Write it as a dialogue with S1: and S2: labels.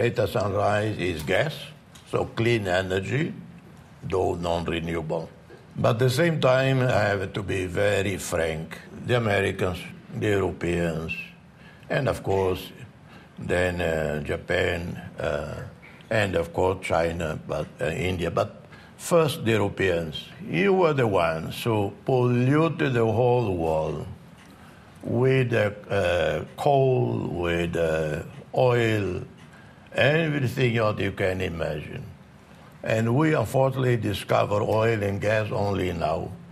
S1: greater sunrise is gas, so clean energy, though non-renewable. But at the same time, I have to be very frank. The Americans, the Europeans, and of course, then Japan, and of course China, but India. But first, the Europeans. You were the ones who polluted the whole world with coal, with oil, everything else you can imagine. And we unfortunately discover oil and gas only now.